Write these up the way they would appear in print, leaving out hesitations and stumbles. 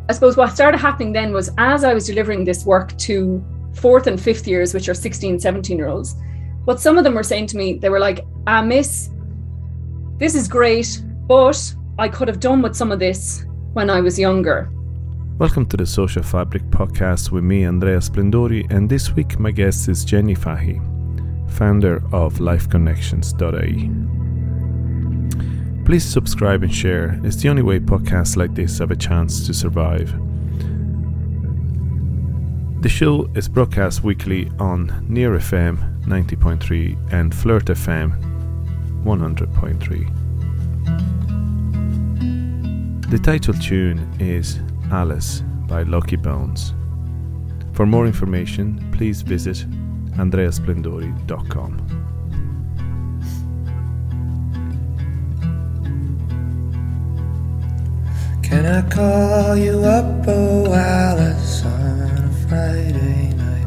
I suppose what started happening then was, as I was delivering this work to 4th and 5th years, which are 16, 17-year-olds, what some of them were saying to me, they were like, miss, this is great, but I could have done with some of this when I was younger. Welcome to the Social Fabric podcast with me, Andrea Splendori, and this week my guest is Jenny Fahy, founder of lifeconnections.ie. Please subscribe and share. It's the only way podcasts like this have a chance to survive. The show is broadcast weekly on Near FM 90.3 and Flirt FM 100.3. The title tune is Alice by Lucky Bones. For more information, please visit andreasplendori.com. Can I call you up, oh Alice, on a Friday night?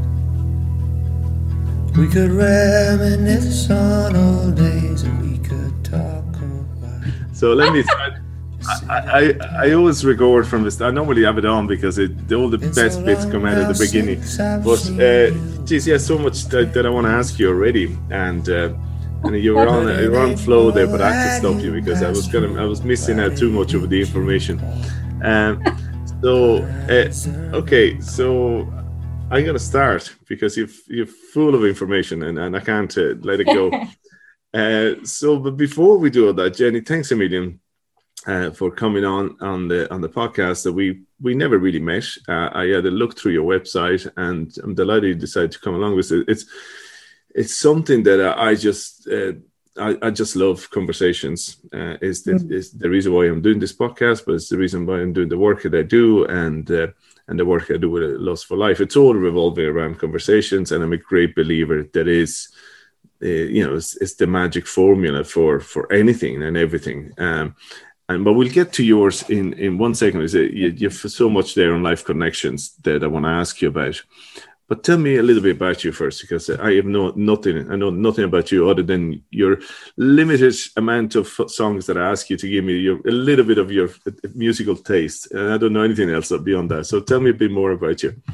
We could reminisce on old days and we could talk about. So let me start. I always record from this. I normally have it on because all the best bits come out at the beginning. But geez, yeah, so much that I want to ask you already, and you were on flow there, but I had to stop you because I was missing out too much of the information. Okay, so I'm gonna start because you're full of information and I can't let it go. But before we do all that, Jenny, thanks a million. For coming on the podcast that we never really met. I had a look through your website and I'm delighted you decided to come along with it. It's something that I just love conversations. Is the reason why I'm doing this podcast, but it's the reason why I'm doing the work that I do and the work I do with Lust for Life. It's all revolving around conversations, and I'm a great believer that is, it's the magic formula for anything and everything. But we'll get to yours in 1 second. You have so much there on Life Connections that I want to ask you about. But tell me a little bit about you first, because I know nothing about you other than your limited amount of songs that I ask you to give me a little bit of your musical taste. And I don't know anything else beyond that. So tell me a bit more about you.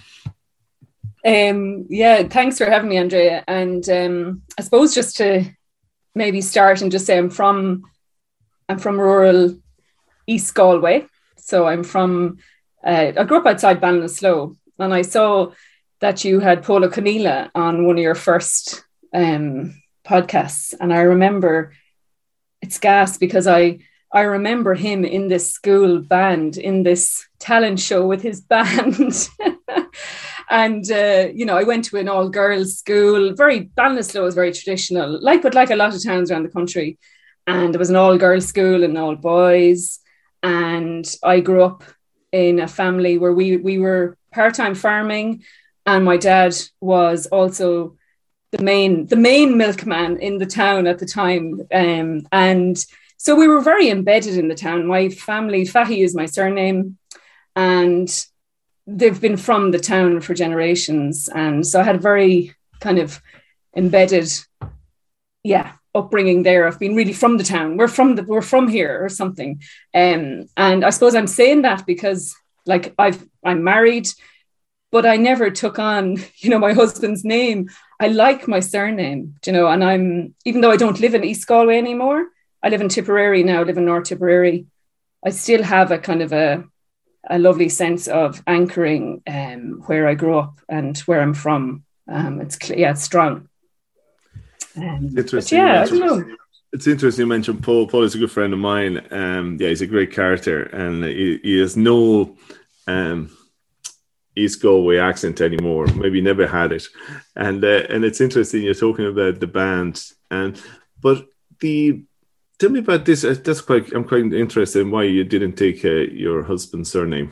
Yeah, thanks for having me, Andrea. And I suppose just to maybe start and just say I'm from rural East Galway. So I grew up outside Ballinasloe, and I saw that you had Polo Conneela on one of your first podcasts. And I remember it's gas because I remember him in this school band, in this talent show with his band. And, I went to an all-girls school. Ballinasloe was very traditional, like a lot of towns around the country. And there was an all-girls school and all boys. And I grew up in a family where we were part-time farming, and my dad was also the main milkman in the town at the time. And so we were very embedded in the town. My family, Fahy is my surname, and they've been from the town for generations. And so I had a very kind of embedded, upbringing there. I've been really from the town. We're from here or something. And I suppose I'm saying that because I'm married, but I never took on, my husband's name. I like my surname, and even though I don't live in East Galway anymore, I live in Tipperary now, I live in North Tipperary. I still have a kind of a lovely sense of anchoring where I grew up and where I'm from. It's strong. Interesting. I don't know. It's interesting you mentioned Paul. Paul is a good friend of mine. He's a great character, and he has no East Galway accent anymore. Maybe never had it. And it's interesting you're talking about the band. But tell me about this. I'm quite interested in why you didn't take your husband's surname.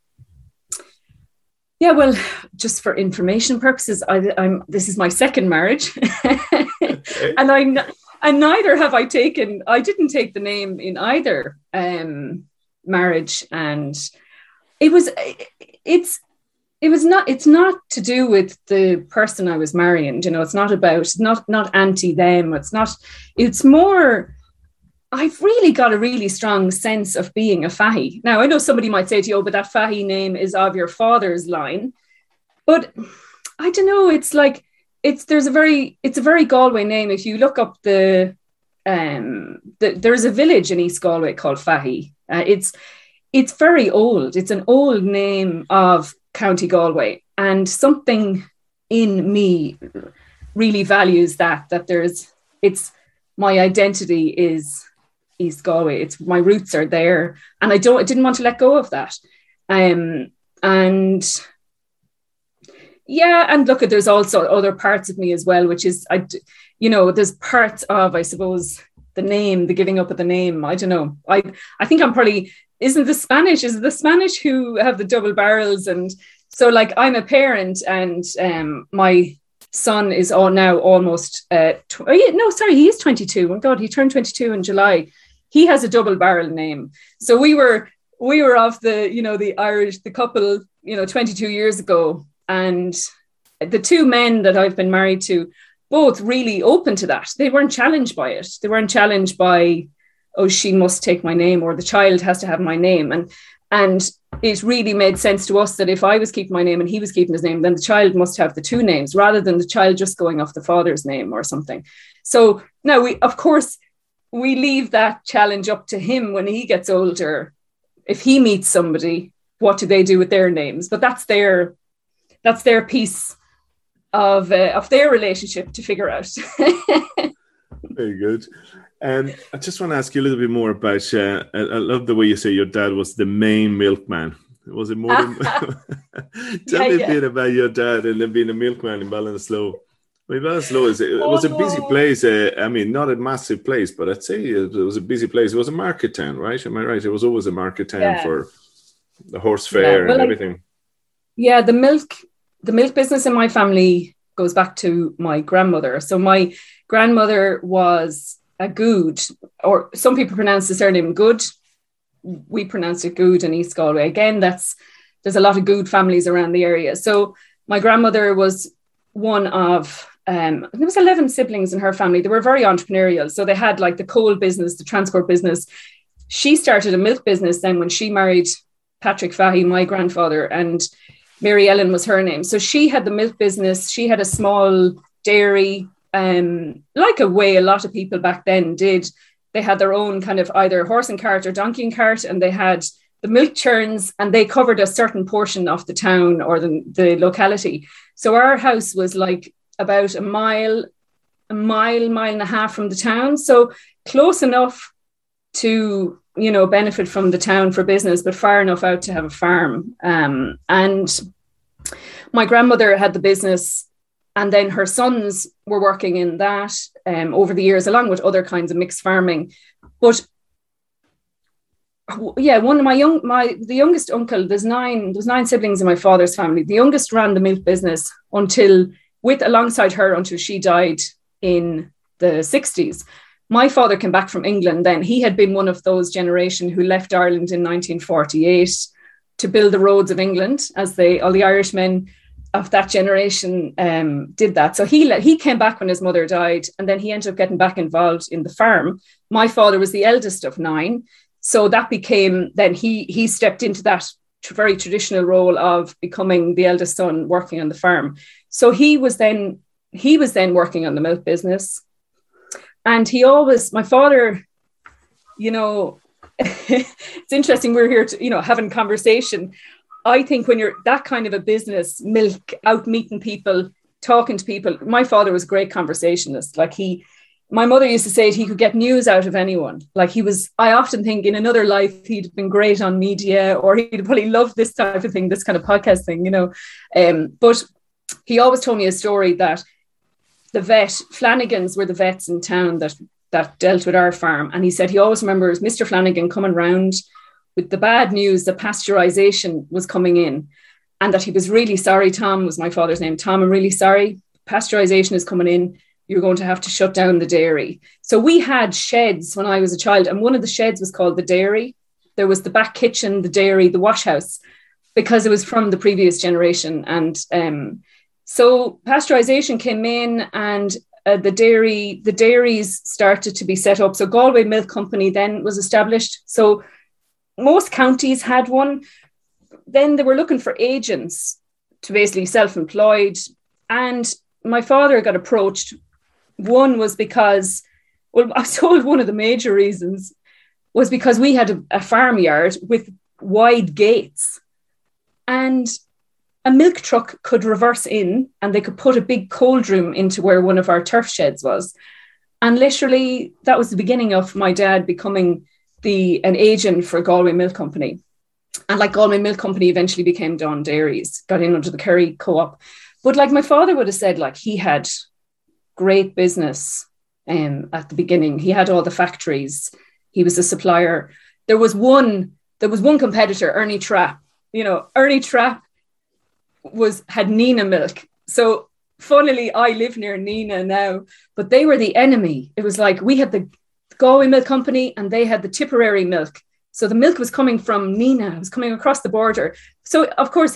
Yeah, well, just for information purposes, this is my second marriage, and neither have I taken. I didn't take the name in either marriage, and it's not to do with the person I was marrying. It's not about not anti them. It's more I've really got a really strong sense of being a Fahy. Now, I know somebody might say to you, oh, but that Fahy name is of your father's line. But I don't know, it's like, it's a very Galway name. If you look up there's a village in East Galway called Fahy. It's very old. It's an old name of County Galway. And something in me really values that my identity is East Galway. It's my roots are there, and I didn't want to let go of that. And yeah, and look, there's also other parts of me as well, which is there's parts of, I suppose, the name, the giving up of the name. I don't know. I think I'm probably is it the Spanish who have the double barrels, and so like I'm a parent, and my son is now almost he is 22. Oh God, he turned 22 in July. He has a double barrel name. So we were of the Irish, the couple 22 years ago, and the two men that I've been married to, both really open to that. They weren't challenged by it. They weren't challenged by, oh, she must take my name, or the child has to have my name. And it really made sense to us that if I was keeping my name and he was keeping his name, then the child must have the two names rather than the child just going off the father's name or something. So now we leave that challenge up to him when he gets older. If he meets somebody, what do they do with their names? But that's their piece of their relationship to figure out. Very good. I just want to ask you a little bit more about, I love the way you say your dad was the main milkman. Was it more than... Tell me a bit about your dad and then being a milkman in Ballinasloe. I mean, Ballinasloe was a busy place. Not a massive place, but I'd say it was a busy place. It was a market town, right? Am I right? It was always a market town for the horse fair and everything. The milk business in my family goes back to my grandmother. So my grandmother was a Good, or some people pronounce the surname Good. We pronounce it Good in East Galway. Again, there's a lot of Good families around the area. So my grandmother was one of, there was 11 siblings in her family. They were very entrepreneurial. So they had like the coal business, the transport business. She started a milk business then when she married Patrick Fahy, my grandfather, and Mary Ellen was her name. So she had the milk business. She had a small dairy, like a way a lot of people back then did. They had their own kind of either horse and cart or donkey and cart, and they had the milk churns, and they covered a certain portion of the town or the locality. So our house was like about a mile and a half from the town. So close enough to, benefit from the town for business, but far enough out to have a farm. And my grandmother had the business, and then her sons were working in that over the years, along with other kinds of mixed farming. But one of the youngest uncle, there's nine siblings in my father's family. The youngest ran the milk business alongside her until she died in the 60s. My father came back from England then. He had been one of those generation who left Ireland in 1948 to build the roads of England, as all the Irishmen of that generation did that. So he came back when his mother died, and then he ended up getting back involved in the farm. My father was the eldest of 9. So that became, then he stepped into that very traditional role of becoming the eldest son working on the farm. So he was then working on the milk business. And my father, it's interesting. We're here to, having conversation. I think when you're that kind of a business, milk, out meeting people, talking to people, my father was a great conversationalist. Like my mother used to say he could get news out of anyone. Like I often think in another life, he'd been great on media, or he'd probably love this type of thing, this kind of podcast thing, But he always told me a story that Flanagan's were the vets in town that dealt with our farm. And he said he always remembers Mr. Flanagan coming round with the bad news that pasteurization was coming in, and that he was really sorry. Tom was my father's name. Tom, I'm really sorry. Pasteurization is coming in. You're going to have to shut down the dairy. So we had sheds when I was a child, and one of the sheds was called the dairy. There was the back kitchen, the dairy, the wash house, because it was from the previous generation. And so pasteurization came in, and the dairies started to be set up. So Galway Milk Company then was established. So most counties had one. Then they were looking for agents to basically self-employed. And my father got approached. One was because, well, I was told one of the major reasons was because we had a farmyard with wide gates, and a milk truck could reverse in and they could put a big cold room into where one of our turf sheds was. And literally that was the beginning of my dad becoming an agent for Galway Milk Company. And like Galway Milk Company eventually became Dawn Dairies, got in under the Kerry Co-op. But like my father would have said, like he had great business at the beginning. He had all the factories. He was a supplier. There was one competitor, Ernie Trapp. You know, Ernie Trapp had Nina Milk. So funnily, I live near Nina now, but they were the enemy. It was like we had the Galway Milk Company and they had the Tipperary milk. So the milk was coming from Nina, it was coming across the border. So of course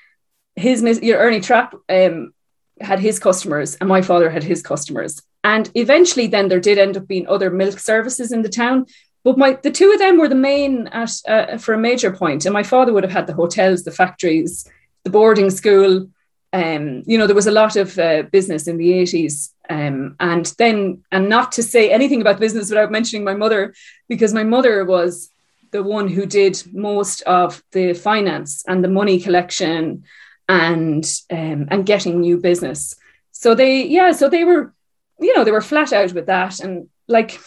Ernie Trapp had his customers and my father had his customers. And eventually then there did end up being other milk services in the town. But the two of them were the main for a major point. And my father would have had the hotels, the factories, the boarding school. There was a lot of business in the 80s. And not to say anything about business without mentioning my mother, because my mother was the one who did most of the finance and the money collection and getting new business. So they were, they were flat out with that. And like,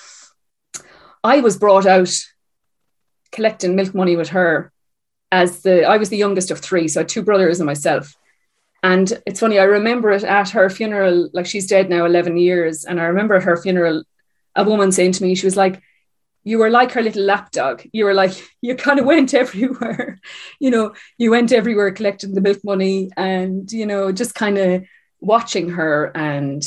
I was brought out collecting milk money with her I was the youngest of three. So I had two brothers and myself. And it's funny, I remember it at her funeral, like she's dead now 11 years. And I remember at her funeral, a woman saying to me, she was like, you were like her little lapdog. You were like, you kind of went everywhere. You went everywhere collecting the milk money and, just kind of watching her. And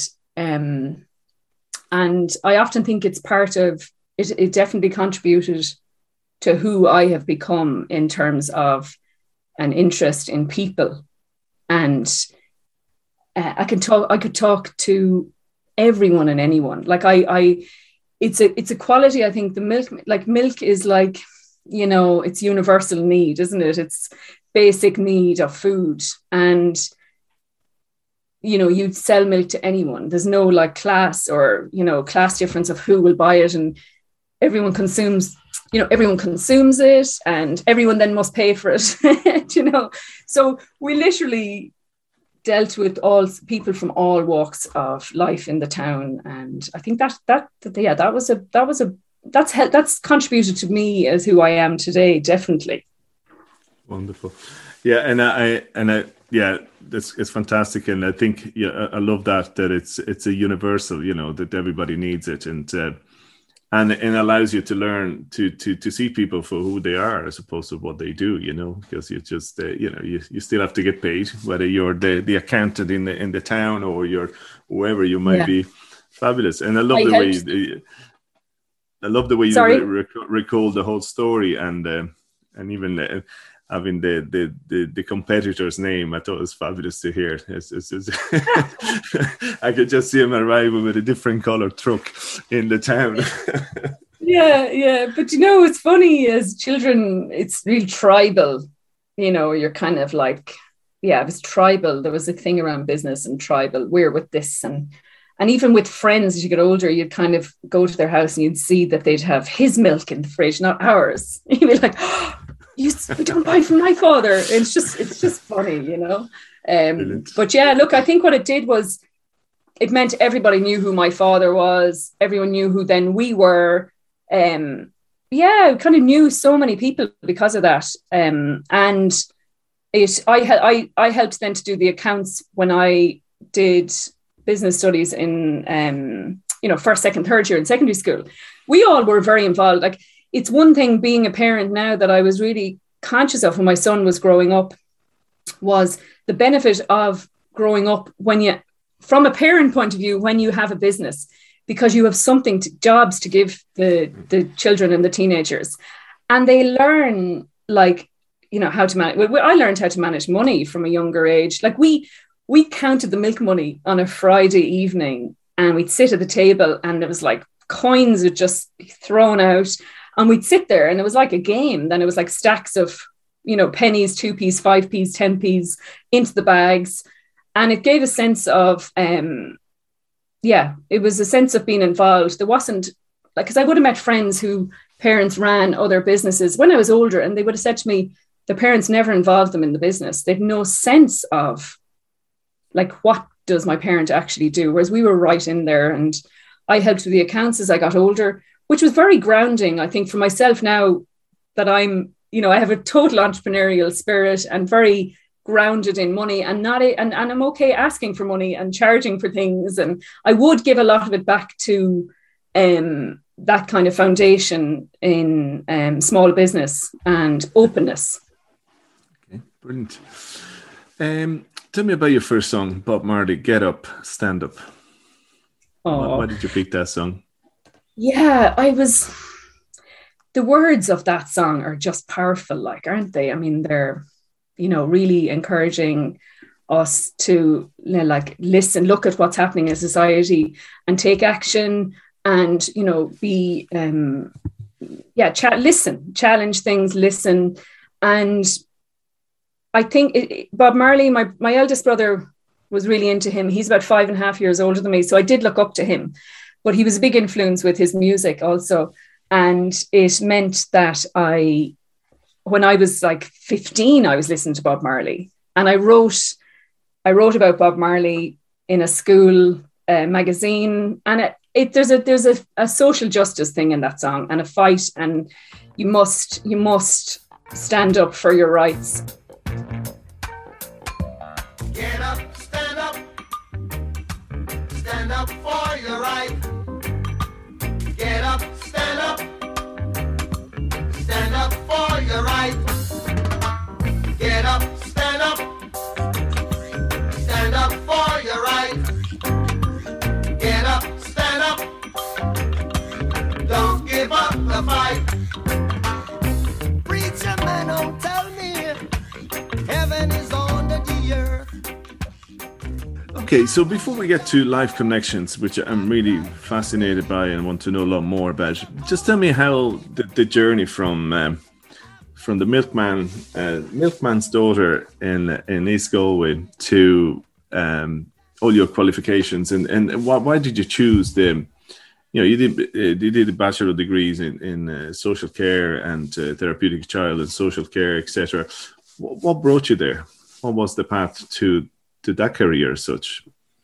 I often think it's part of, it definitely contributed to who I have become in terms of an interest in people. And I could talk to everyone and anyone. Like it's a quality. I think the milk is like, it's universal need, isn't it? It's basic need of food. And, you'd sell milk to anyone. There's no like class or, class difference of who will buy it, and everyone consumes it and everyone then must pay for it, So we literally dealt with all people from all walks of life in the town. And I think that's contributed to me as who I am today, definitely. Wonderful. Yeah. It's fantastic. And I think, I love that it's a universal, that everybody needs it. And it allows you to learn to see people for who they are as opposed to what they do, because you just, you still have to get paid, whether you're the accountant in the town or you're whoever you might be. Fabulous. And I love the way you recall the whole story and even having the competitor's name. I thought it was fabulous to hear. I could just see him arriving with a different colored truck in the town. Yeah. But it's funny, as children, it's really tribal. You're kind of like, it was tribal. There was a thing around business and tribal. We're with this. And even with friends, as you get older, you'd kind of go to their house and you'd see that they'd have his milk in the fridge, not ours. You'd be like, we don't buy from my father. It's just funny, But yeah, look, I think what it did was it meant everybody knew who my father was. Everyone knew who then we were. Kind of knew so many people because of that. And I helped then to do the accounts when I did business studies in first, second, third year in secondary school. We all were very involved. Like, it's one thing being a parent now that I was really conscious of when my son was growing up, was the benefit of growing up from a parent point of view, when you have a business, because you have jobs to give the children and the teenagers, and they learn how to manage. I learned how to manage money from a younger age. Like we counted the milk money on a Friday evening and we'd sit at the table, and it was like coins would just be thrown out, and we'd sit there, and it was like a game. Then it was like stacks of, you know, pennies, 2p's, 5p's, 10p's into the bags. And it gave a sense of, it was a sense of being involved. There wasn't, like, because I would have met friends who parents ran other businesses when I was older, and they would have said to me, the parents never involved them in the business. They'd no sense of, like, what does my parent actually do? Whereas we were right in there, and I helped with the accounts as I got older, which was very grounding, I think, for myself now that I'm, you know, I have a total entrepreneurial spirit and very grounded in money, and I'm okay asking for money and charging for things. And I would give a lot of it back to that kind of foundation in small business and openness. Okay, brilliant. Tell me about your first song, Bob Marley, Get Up, Stand Up. Why did you pick that song? Yeah, the words of that song are just powerful, like, aren't they? I mean, they're, you know, really encouraging us to, like, listen, look at what's happening in society and take action, and, you know, be, listen, challenge things, listen. And I think Bob Marley, my eldest brother was really into him. He's about 5.5 years older than me, so I did look up to him. But he was a big influence with his music also. And it meant that when I was like 15, I was listening to Bob Marley. And I wrote about Bob Marley in a school magazine. And there's a social justice thing in that song, and a fight, and you must stand up for your rights. Get up, stand up for your right. Get up, stand up for your right. Get up, stand up for your right. Get up, stand up, don't give up the fight. Preacher man, don't tell me heaven is under the earth. Okay, so before we get to Life Connections, which I'm really fascinated by and want to know a lot more about, just tell me how the journey from the milkman's daughter in East Galway to all your qualifications, and why did you choose them? You know, you did a bachelor degrees in social care and therapeutic child and social care, etc. What brought you there? What was the path to that career as such?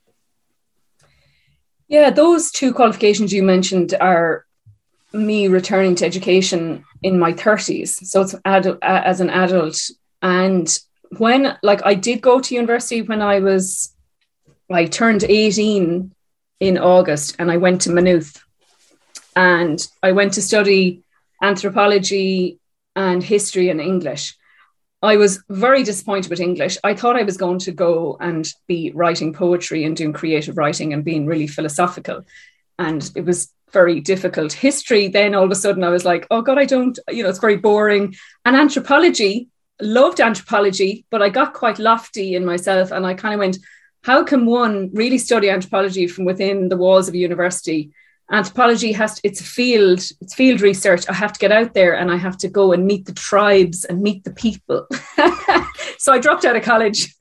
Yeah, those two qualifications you mentioned are me returning to education in my 30s. So it's as an adult. And when, like, I did go to university when I turned 18 in August, and I went to Maynooth, and I went to study anthropology and history and English. I was very disappointed with English. I thought I was going to go and be writing poetry and doing creative writing and being really philosophical. And it was very difficult. History, then all of a sudden I was like, oh God, it's very boring. And anthropology, loved anthropology, but I got quite lofty in myself. And I kind of went, how can one really study anthropology from within the walls of a university? Anthropology it's field research. I have to get out there and I have to go and meet the tribes and meet the people. So I dropped out of college.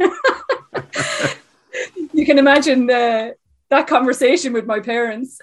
You can imagine that conversation with my parents.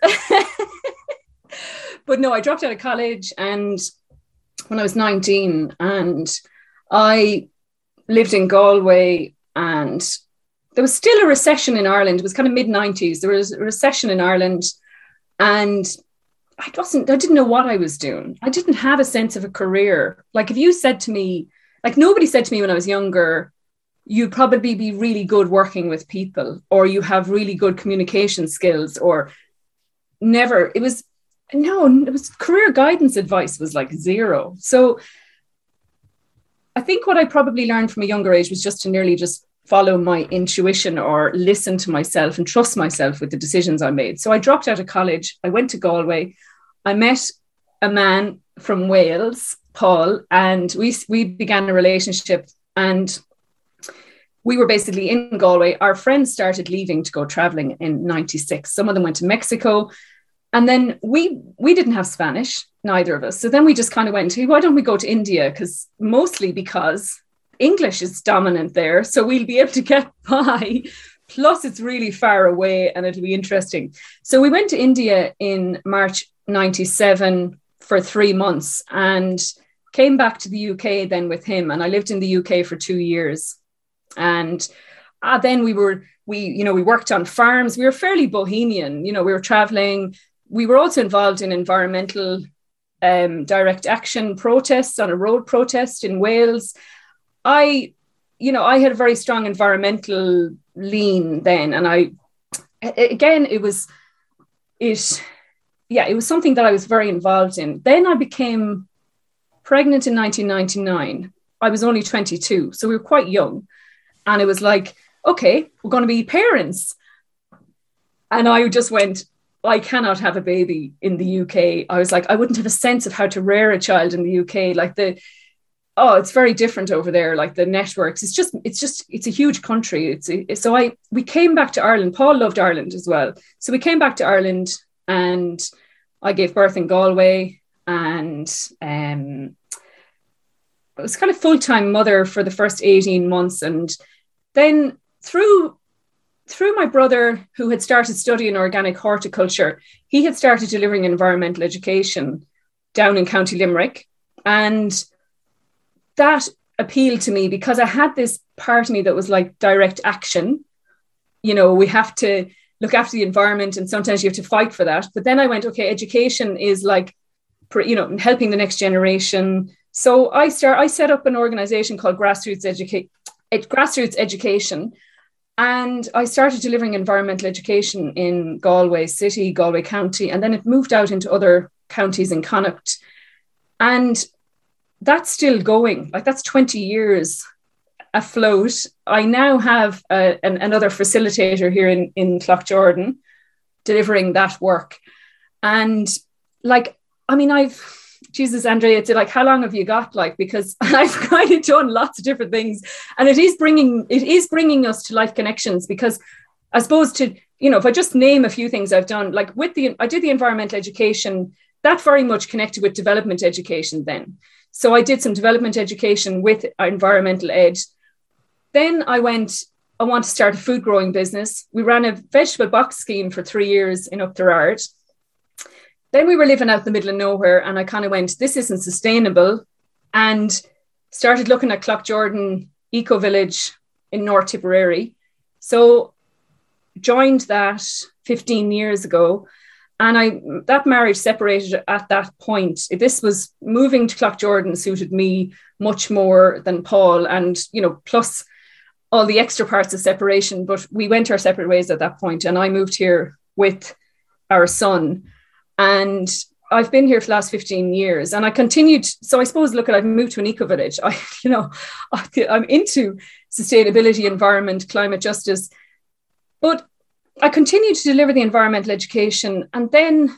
But no, I dropped out of college, and when I was 19, and I lived in Galway, and there was still a recession in Ireland. It was kind of mid-90s. There was a recession in Ireland. And I didn't know what I was doing. I didn't have a sense of a career. Like, if you said to me, like, nobody said to me when I was younger, you'd probably be really good working with people, or you have really good communication skills, or never. It was career guidance advice was like zero. So I think what I probably learned from a younger age was just to nearly just follow my intuition or listen to myself and trust myself with the decisions I made. So I dropped out of college. I went to Galway. I met a man from Wales, Paul, and we began a relationship. And we were basically in Galway. Our friends started leaving to go traveling in 96. Some of them went to Mexico. And then we didn't have Spanish, neither of us. So then we just kind of went, hey, why don't we go to India? Mostly because English is dominant there. So we'll be able to get by. Plus, it's really far away and it'll be interesting. So we went to India in March 97 for 3 months and came back to the UK then with him. And I lived in the UK for 2 years. And then we worked on farms. We were fairly bohemian. We were traveling. We were also involved in environmental direct action protests, on a road protest in Wales. I had a very strong environmental lean then. And it was something that I was very involved in. Then I became pregnant in 1999. I was only 22, so we were quite young. And it was like, okay, we're going to be parents. And I just went, I cannot have a baby in the UK. I was like, I wouldn't have a sense of how to rear a child in the UK. Like it's very different over there. Like the networks, it's a huge country. We came back to Ireland. Paul loved Ireland as well. So we came back to Ireland and I gave birth in Galway, and I was kind of full-time mother for the first 18 months. And then through my brother, who had started studying organic horticulture, he had started delivering environmental education down in County Limerick. And that appealed to me because I had this part of me that was like direct action. We have to look after the environment and sometimes you have to fight for that. But then I went, okay, education is like, helping the next generation. So I set up an organization called Grassroots Education. And I started delivering environmental education in Galway City, Galway County, and then it moved out into other counties in Connacht. And that's still going. Like that's 20 years afloat. I now have another facilitator here in Cloughjordan delivering that work. And Jesus, Andrea, it's like, how long have you got? Like, because I've kind of done lots of different things, and it is bringing us to life connections. Because I suppose if I just name a few things I've done, like I did the environmental education, that very much connected with development education then. So I did some development education with environmental ed. Then I want to start a food growing business. We ran a vegetable box scheme for 3 years in Upterard. Then we were living out in the middle of nowhere, and I kind of went, this isn't sustainable, and started looking at Cloughjordan Eco Village in North Tipperary. So joined that 15 years ago, and that marriage separated at that point. This was moving to Cloughjordan suited me much more than Paul, and plus all the extra parts of separation. But we went our separate ways at that point, and I moved here with our son. And I've been here for the last 15 years, and I continued. So I suppose, I've moved to an eco village. I'm into sustainability, environment, climate justice, but I continued to deliver the environmental education. And then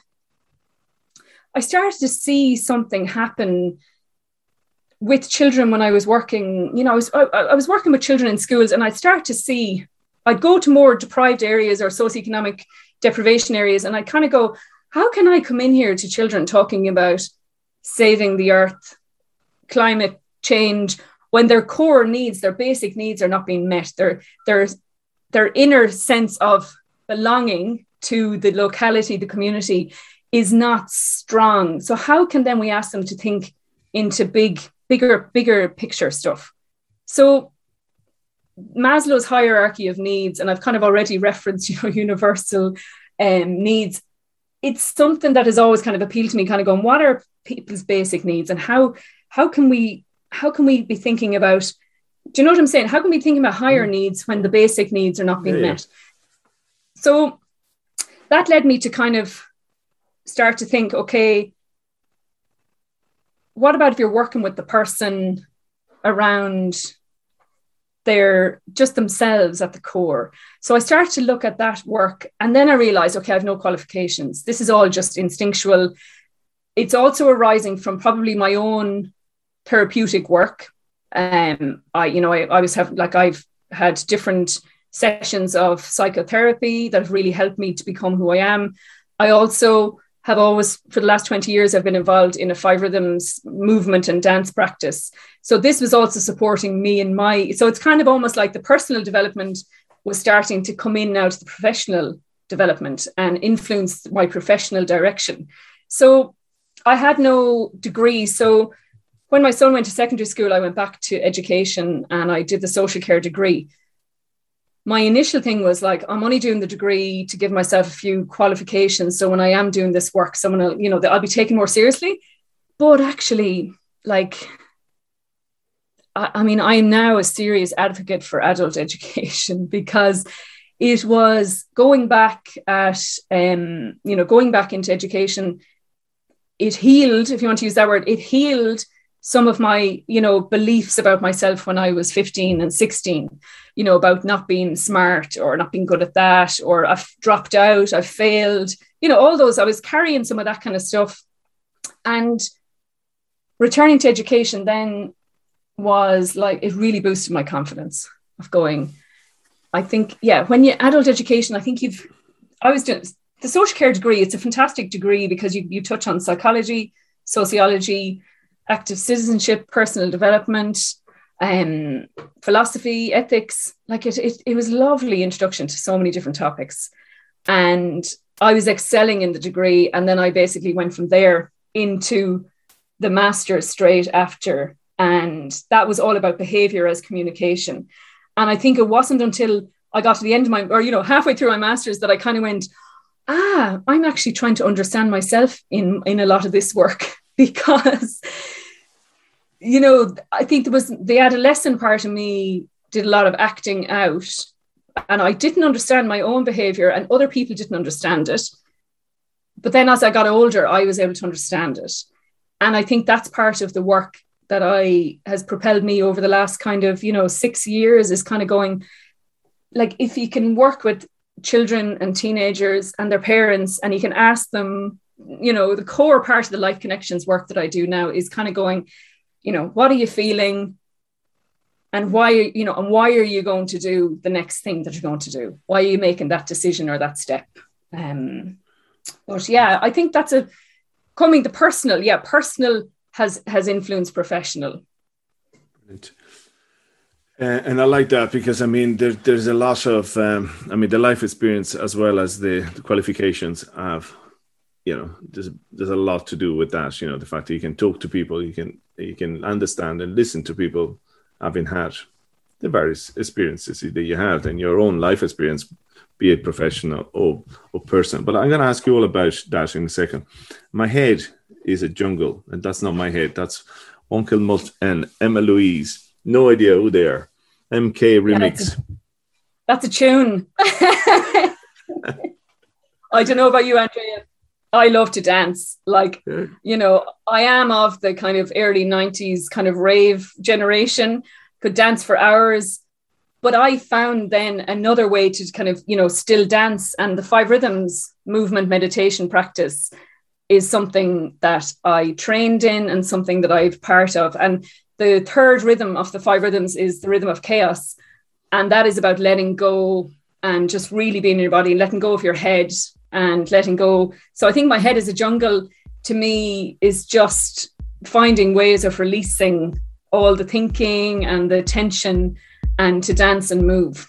I started to see something happen with children when I was working. I was working with children in schools, and I'd start to see, I'd go to more deprived areas or socioeconomic deprivation areas, and I'd kind of go, how can I come in here to children talking about saving the earth, climate change, when their core needs, their basic needs are not being met? Their inner sense of belonging to the locality, the community, is not strong. So how can then we ask them to think into bigger picture stuff? So Maslow's hierarchy of needs, and I've kind of already referenced, universal needs. It's something that has always kind of appealed to me, kind of going, what are people's basic needs, and how can we be thinking about, do you know what I'm saying? How can we be thinking about higher needs when the basic needs are not being met? So that led me to kind of start to think, okay, what about if you're working with the person around they're just themselves at the core? So I started to look at that work, and then I realized, okay, I have no qualifications. This is all just instinctual. It's also arising from probably my own therapeutic work. I always have, like, I've had different sessions of psychotherapy that have really helped me to become who I am. I also have always, for the last 20 years, I've been involved in a 5 Rhythms movement and dance practice. So this was also supporting me in so it's kind of almost like the personal development was starting to come in now to the professional development and influence my professional direction. So I had no degree. So when my son went to secondary school, I went back to education and I did the social care degree. My initial thing was like, I'm only doing the degree to give myself a few qualifications. So when I am doing this work, someone will, you know, I'll be taken more seriously. But actually, like, I mean, I'm now a serious advocate for adult education because it was going back into education. It healed, if you want to use that word, it healed some of my, you know, beliefs about myself when I was 15 and 16, you know, about not being smart or not being good at that, or I've dropped out, I've failed, you know, all those, I was carrying some of that kind of stuff. And returning to education then was like, it really boosted my confidence of going, I think, yeah, when you adult education, I think I was doing the social care degree. It's a fantastic degree because you touch on psychology, sociology, active citizenship, personal development, philosophy, ethics. Like it was a lovely introduction to so many different topics. And I was excelling in the degree. And then I basically went from there into the master's straight after. And that was all about behavior as communication. And I think it wasn't until I got to the end of halfway through my master's that I kind of went, I'm actually trying to understand myself in a lot of this work. Because, you know, I think there was the adolescent part of me did a lot of acting out and I didn't understand my own behavior and other people didn't understand it. But then as I got older, I was able to understand it. And I think that's part of the work that has propelled me over the last kind of, 6 years is kind of going, like, if you can work with children and teenagers and their parents and you can ask them, the core part of the Life Connections work that I do now is kind of going, what are you feeling and why are you going to do the next thing that you're going to do? Why are you making that decision or that step? But yeah, I think that's personal has influenced professional. Right. And I like that because, I mean, there's a lot of, the life experience as well as the qualifications have, there's a lot to do with that, the fact that you can talk to people, you can understand and listen to people having had the various experiences that you had in your own life experience, be it professional or personal. But I'm going to ask you all about that in a second. My head is a jungle, and that's not my head. That's Uncle Mutt and Emma Louise. No idea who they are. MK Remix. Yeah, that's a tune. I don't know about you, Andrea. I love to dance. Like, I am of the kind of early 90s kind of rave generation, could dance for hours. But I found then another way to kind of, still dance. And the 5 Rhythms movement meditation practice is something that I trained in and something that I've part of. And the third rhythm of the 5 Rhythms is the rhythm of chaos. And that is about letting go and just really being in your body and letting go of your head and letting go. So I think my head is a jungle to me is just finding ways of releasing all the thinking and the tension and to dance and move.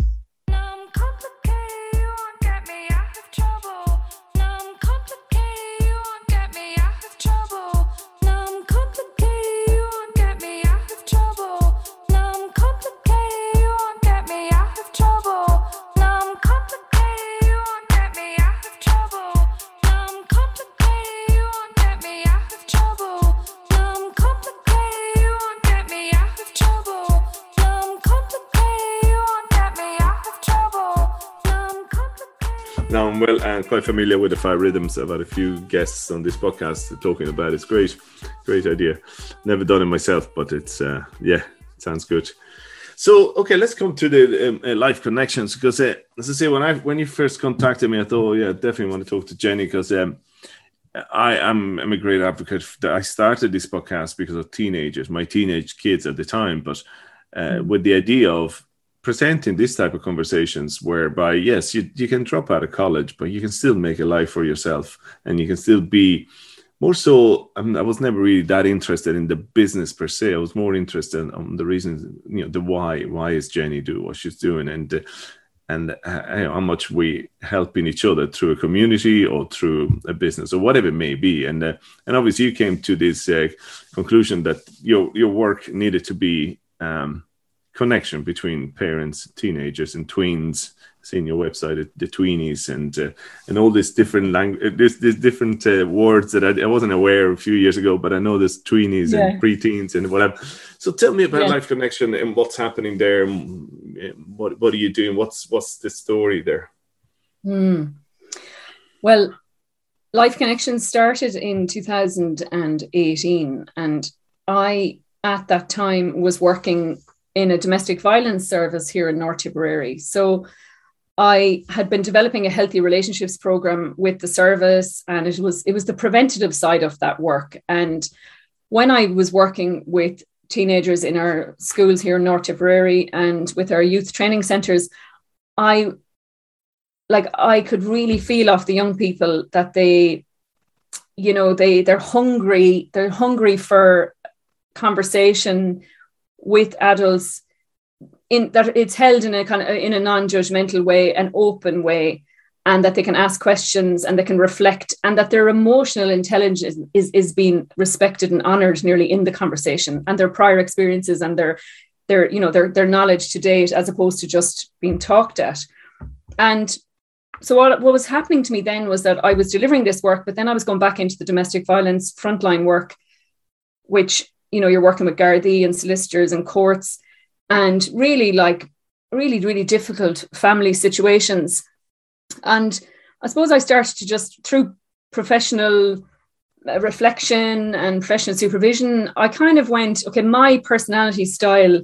Now I'm quite familiar with the 5 Rhythms. I've had a few guests on this podcast talking about it. It's great idea. Never done it myself, but it's it sounds good. So okay, let's come to the Life Connections because as I say, when you first contacted me, I thought, definitely want to talk to Jenny because I'm a great advocate. I started this podcast because of teenagers, my teenage kids at the time, but with the idea of presenting this type of conversations whereby, yes, you can drop out of college, but you can still make a life for yourself, and you can still be more so. I was never really that interested in the business per se. I was more interested in the reasons, the why. Why is Jenny do what she's doing, and how much we helping each other through a community or through a business or whatever it may be. And obviously you came to this conclusion that your work needed to be connection between parents, teenagers, and tweens. Seeing your website, the tweenies, and all these different these different words that I wasn't aware a few years ago, but I know there's tweenies and preteens and whatever. So tell me about Life Connection and what's happening there. What are you doing? What's the story there? Well, Life Connection started in 2018, and I at that time was working in a domestic violence service here in North Tipperary. So I had been developing a healthy relationships program with the service, and it was the preventative side of that work. And when I was working with teenagers in our schools here in North Tipperary and with our youth training centres, I could really feel off the young people that they're hungry for conversation with adults, in that it's held in a kind of in a non-judgmental way, an open way, and that they can ask questions and they can reflect, and that their emotional intelligence is being respected and honored nearly in the conversation, and their prior experiences and their knowledge to date, as opposed to just being talked at. And so what was happening to me then was that I was delivering this work, but then I was going back into the domestic violence frontline work, which, you're working with Gardaí and solicitors and courts, and really difficult family situations. And I suppose I started to just, through professional reflection and professional supervision, I kind of went, okay, my personality style,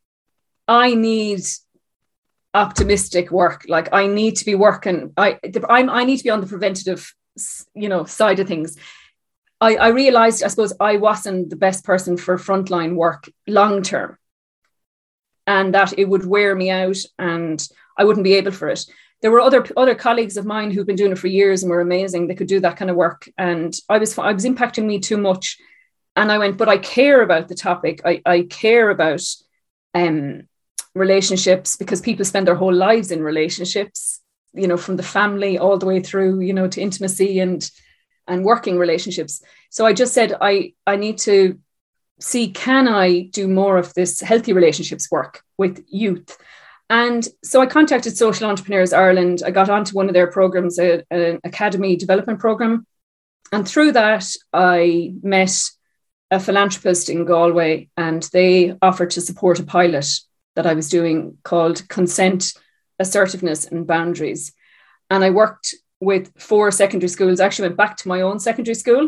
I need optimistic work. Like, I need to be working, I need to be on the preventative, side of things. I realized, I suppose, I wasn't the best person for frontline work long term, and that it would wear me out and I wouldn't be able for it. There were other colleagues of mine who've been doing it for years and were amazing. They could do that kind of work, and I was impacting me too much. And I went, but I care about the topic. I care about relationships, because people spend their whole lives in relationships, from the family all the way through, to intimacy and working relationships. So I just said, I need to see, can I do more of this healthy relationships work with youth? And so I contacted Social Entrepreneurs Ireland. I got onto one of their programs, an academy development program. And through that, I met a philanthropist in Galway, and they offered to support a pilot that I was doing called Consent, Assertiveness and Boundaries. And I worked with 4 secondary schools. I actually went back to my own secondary school.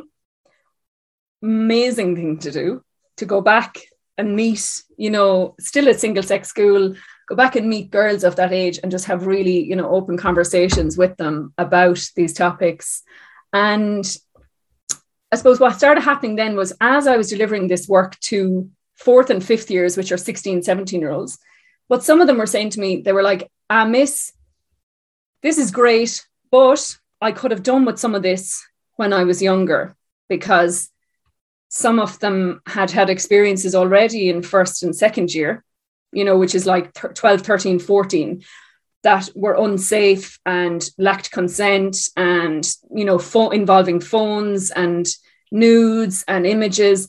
Amazing thing to do, to go back and meet, still a single sex school, go back and meet girls of that age and just have really, open conversations with them about these topics. And I suppose what started happening then was, as I was delivering this work to 4th and 5th years, which are 16, 17-year-olds, what some of them were saying to me, they were like, miss, this is great, but I could have done with some of this when I was younger, because some of them had experiences already in 1st and 2nd year, which is like 12, 13, 14, that were unsafe and lacked consent, and, involving phones and nudes and images.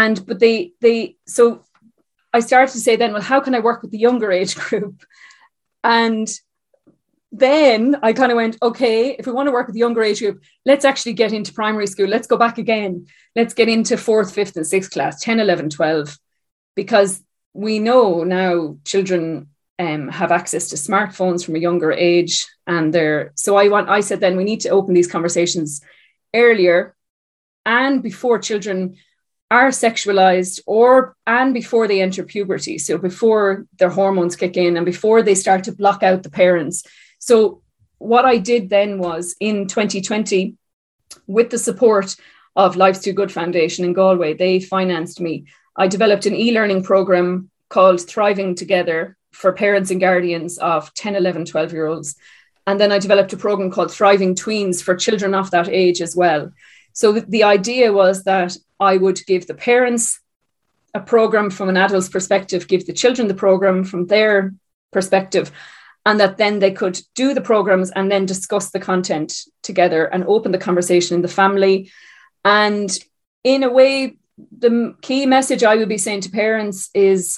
So I started to say then, well, how can I work with the younger age group? And then I kind of went, okay, if we want to work with the younger age group, let's actually get into primary school. Let's go back again. Let's get into 4th, 5th and 6th class, 10, 11, 12, because we know now children have access to smartphones from a younger age. So I said then we need to open these conversations earlier and before children are sexualized, and before they enter puberty. So before their hormones kick in and before they start to block out the parents. So what I did then was, in 2020, with the support of Life's Too Good Foundation in Galway, they financed me. I developed an e-learning program called Thriving Together for parents and guardians of 10, 11, 12-year-olds. And then I developed a program called Thriving Tweens for children of that age as well. So the idea was that I would give the parents a program from an adult's perspective, give the children the program from their perspective, and that then they could do the programs and then discuss the content together and open the conversation in the family. And in a way, the key message I would be saying to parents is,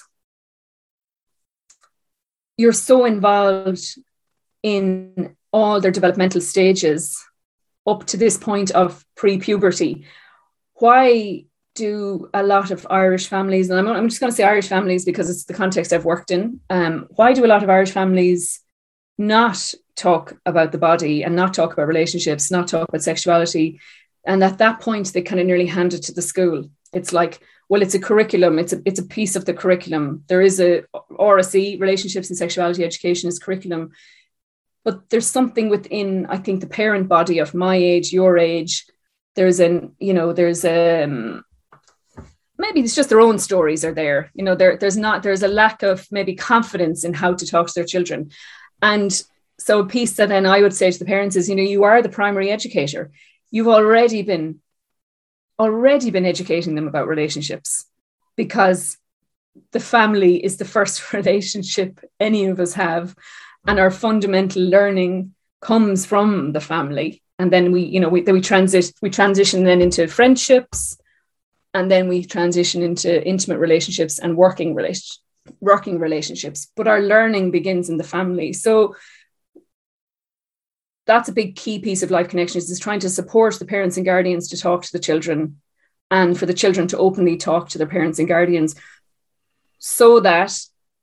you're so involved in all their developmental stages up to this point of pre-puberty. Why do a lot of Irish families, and I'm just going to say Irish families because it's the context I've worked in, why do a lot of Irish families not talk about the body and not talk about relationships, not talk about sexuality? And at that point, they kind of nearly hand it to the school. It's like, well, it's a curriculum. It's a piece of the curriculum. There is a RSE, Relationships and Sexuality Education, is curriculum. But there's something within, I think, the parent body of my age, your age. Maybe it's just their own stories are there. There's a lack of maybe confidence in how to talk to their children. And so a piece that then I would say to the parents is, you are the primary educator. You've already been educating them about relationships, because the family is the first relationship any of us have, and our fundamental learning comes from the family. And then we transition then into friendships, and then we transition into intimate relationships and working relationships. But our learning begins in the family. So that's a big key piece of Life Connections, is trying to support the parents and guardians to talk to the children, and for the children to openly talk to their parents and guardians, so that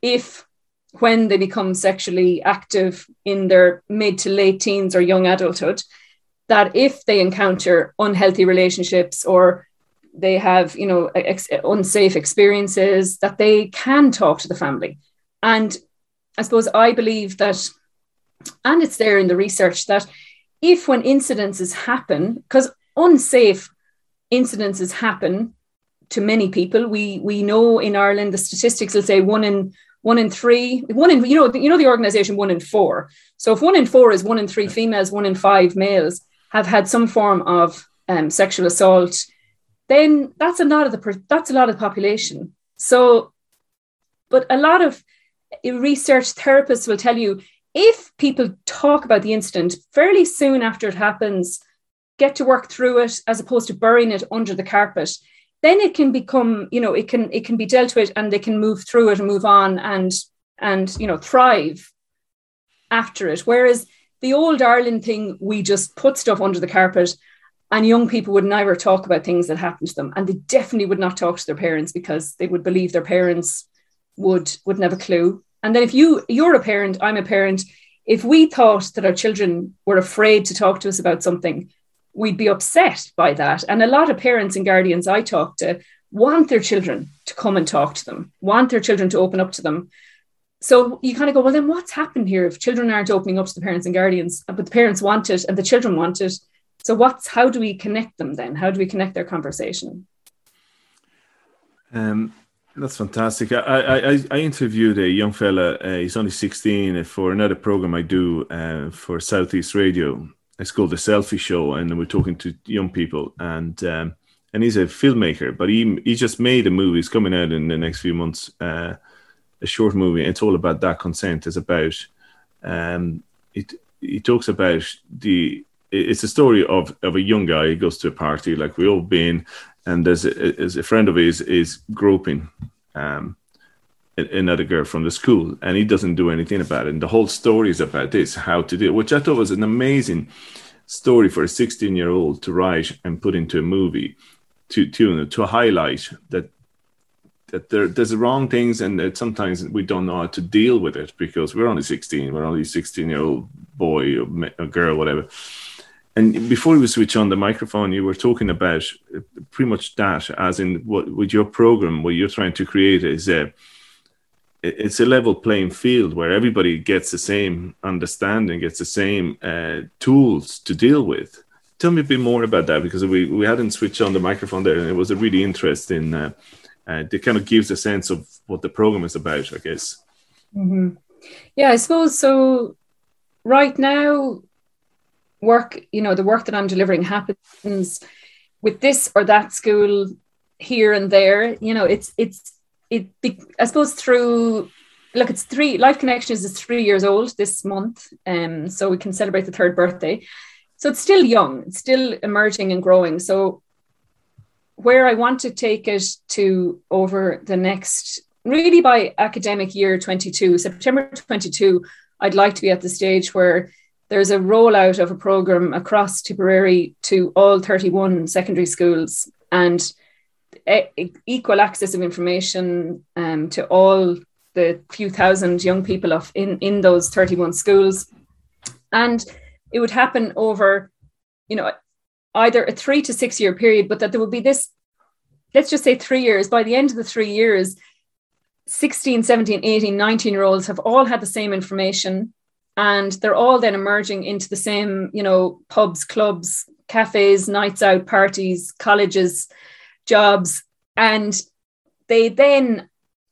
when they become sexually active in their mid to late teens or young adulthood, that if they encounter unhealthy relationships or they have, unsafe experiences, that they can talk to the family. And I suppose I believe that, and it's there in the research, that when incidences happen, because unsafe incidences happen to many people, we know in Ireland, the statistics will say one in three, the organization 1 in 4. So if 1 in 4 is 1 in 3 females, 1 in 5 males have had some form of sexual assault, then that's a lot of the population. So, but a lot of research therapists will tell you, if people talk about the incident fairly soon after it happens, get to work through it as opposed to burying it under the carpet, then it can become, it can be dealt with, and they can move through it and move on and thrive after it. Whereas the old Ireland thing, we just put stuff under the carpet, and young people would never talk about things that happened to them. And they definitely would not talk to their parents, because they would believe their parents wouldn't have a clue. And then if you're a parent, I'm a parent, if we thought that our children were afraid to talk to us about something, we'd be upset by that. And a lot of parents and guardians I talk to want their children to come and talk to them, want their children to open up to them. So you kind of go, well, then what's happened here if children aren't opening up to the parents and guardians, but the parents want it and the children want it? So how do we connect them then? How do we connect their conversation? That's fantastic. I interviewed a young fella, he's only 16, for another program I do for Southeast Radio. It's called The Selfie Show, and we're talking to young people, and he's a filmmaker, but he just made a movie. It's coming out in the next few months, a short movie. It's all about that consent. It's about, he talks about it's a story of a young guy. He goes to a party like we all been, and there's a friend of his is groping another girl from the school, and he doesn't do anything about it. And the whole story is about this, how to do it, which I thought was an amazing story for a 16-year-old to write and put into a movie to highlight that there's the wrong things, and that sometimes we don't know how to deal with it because we're only 16. We're only a 16-year-old boy or girl, whatever. And before we switch on the microphone, you were talking about pretty much that, as in what with your program, what you're trying to create is it's a level playing field where everybody gets the same understanding, gets the same tools to deal with. Tell me a bit more about that, because we hadn't switched on the microphone there, and it was a really interesting. It kind of gives a sense of what the program is about, I guess. Mm-hmm. Yeah, I suppose so. Right now, the work that I'm delivering happens with this or that school here and there. I suppose through, look, it's Life Connections is 3 years old this month. So we can celebrate the third birthday. So it's still young, it's still emerging and growing. So where I want to take it to over the next, really by academic year 22, September 22, I'd like to be at the stage where there's a rollout of a program across Tipperary to all 31 secondary schools, and equal access of information to all the few thousand young people in those 31 schools. And it would happen over, either a 3 to 6 year period, but that there would be this, let's just say 3 years. By the end of the 3 years, 16, 17, 18, 19-year-olds have all had the same information, and they're all then emerging into the same, pubs, clubs, cafes, nights out, parties, colleges, jobs. And they then,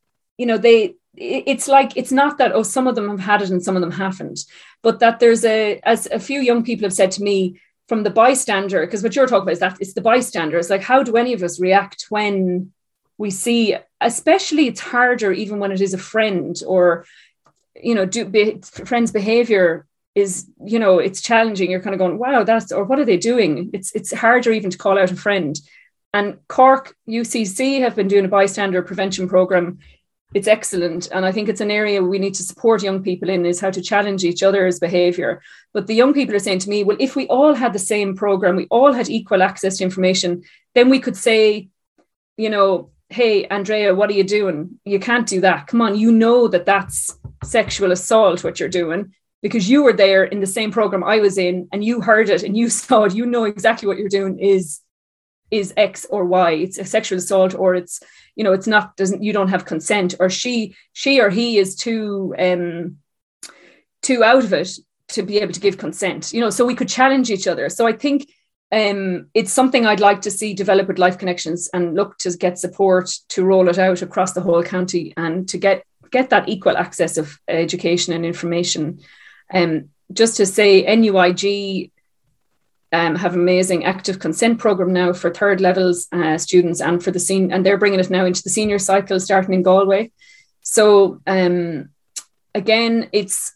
it's like, it's not that, some of them have had it and some of them haven't, but that as a few young people have said to me, from the bystander, because what you're talking about is that it's the bystander. It's like, how do any of us react when we see, especially it's harder even when it is a friend, or friends' behavior is, it's challenging. You're kind of going, wow, or what are they doing? It's harder even to call out a friend. And Cork UCC have been doing a bystander prevention program. It's excellent. And I think it's an area we need to support young people in, is how to challenge each other's behavior. But the young people are saying to me, well, if we all had the same program, we all had equal access to information, then we could say, hey, Andrea, what are you doing? You can't do that. Come on, that's sexual assault, what you're doing, because you were there in the same program I was in, and you heard it and you saw it. You know exactly what you're doing is X or Y. It's a sexual assault, or it's, it's not, you don't have consent, or she or he is too out of it to be able to give consent, so we could challenge each other. So I think it's something I'd like to see develop with Life Connections, and look to get support to roll it out across the whole county, and to get that equal access of education and information. Just to say, NUIG have amazing active consent program now for third levels students, and for the and they're bringing it now into the senior cycle starting in Galway. So again, it's